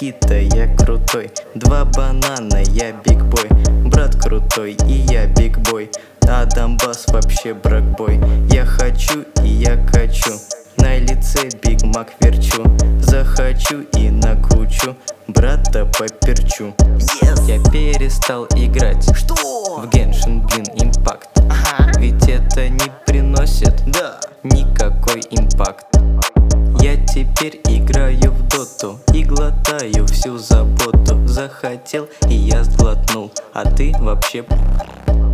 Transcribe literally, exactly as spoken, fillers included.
Никита, я крутой. Два банана, я бигбой. Брат крутой, и я бигбой. А Донбасс вообще бракбой. Я хочу и я качу. На лице Биг Мак верчу. Захочу и накручу. Брата поперчу. Yes. Я перестал играть Что? в Genshin, блин, импакт. Ага. Ведь это не приносит Да. никакой импакт. Я теперь играю в доту и глотаю всю заботу. Захотел и я сглотнул, а ты вообще